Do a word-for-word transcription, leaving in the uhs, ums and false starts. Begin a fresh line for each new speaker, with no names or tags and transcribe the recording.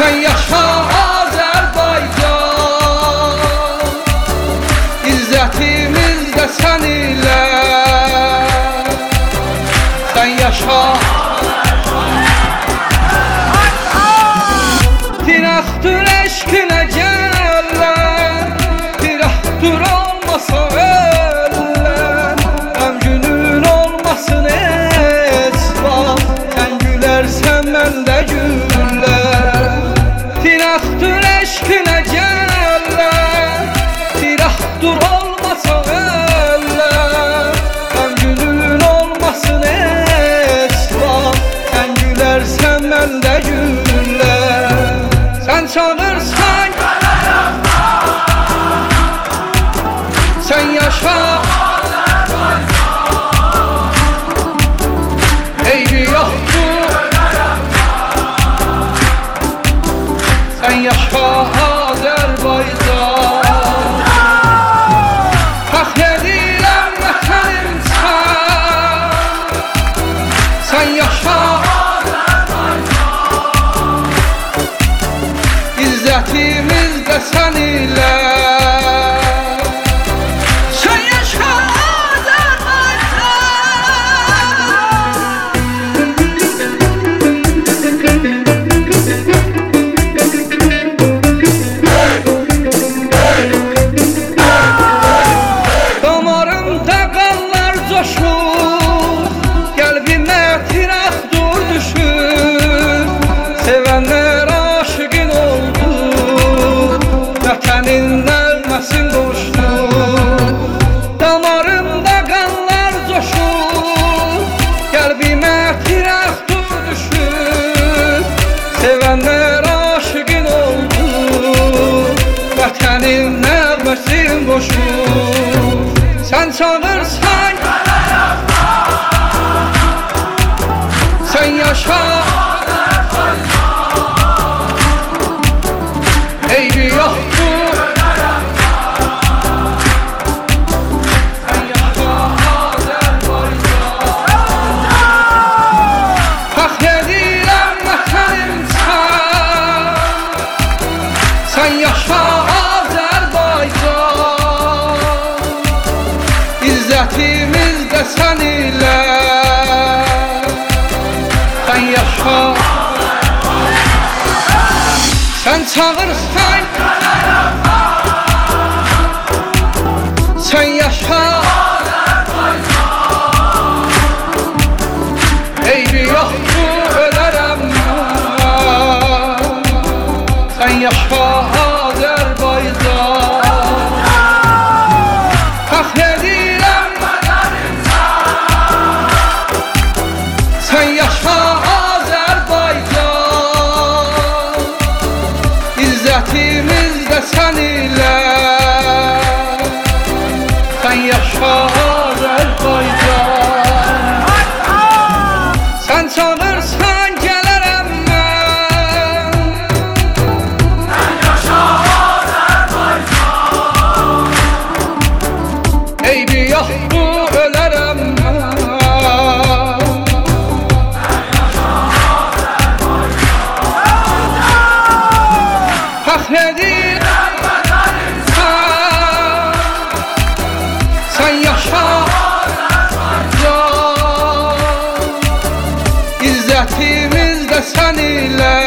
Sen yaşa Azerbaycan, İzzətimiz də sən ilə. Sen yaşa Tirahtır eşkine gelen, tirahtır olmasa ellen, ömrünün olmasın esbab, sen gülersen ben de güller. Tirahtır eşkine gelen, tirahtır olmasa ellen, ömrünün olmasın esbab, sen gülersen ben de güller. Sen çağırsan sen yaşa eybi yoktur. Sen yaşa Azerbaycan, hak edirəm vətənim sən. Sen yaşa İzzətimiz də sən ilə. Sen yaşa Damarımda qanlar coşur, qəlbimə tiraqdur düşür. Sevənlər aşıqın oldu, vətənin nəlməsin qoşdu. Damarımda qanlar coşur, qəlbimə tiraqdur düşür. Sevənlər aşıqın oldu, vətənin nəlməsin qoşur. Sen çağırsan sen yaşa eybi yoktur. Sen yaşa Azerbaycan, hak edirəm vətənim sən. Sen yaşa Azerbaycan, İzzətimiz də sən ilə. Sen yaşa sen çağırsan sen yaşa eybi yoktur, ölərəm mən. Sen yaşa Azerbaycan, hak edirəm vətənim sən. Sen yaşa Azerbaycan, İzzətimiz də sən ilə. Sen yaşa Azerbaycan, sen çağırsan gələrəm mən. Sen yaşa Azerbaycan, eybi yoxdur, ölərəm mən. Hak edirəm vətənim sən. Sen yaşa Azerbaycan, İzzətimiz də sən ilə.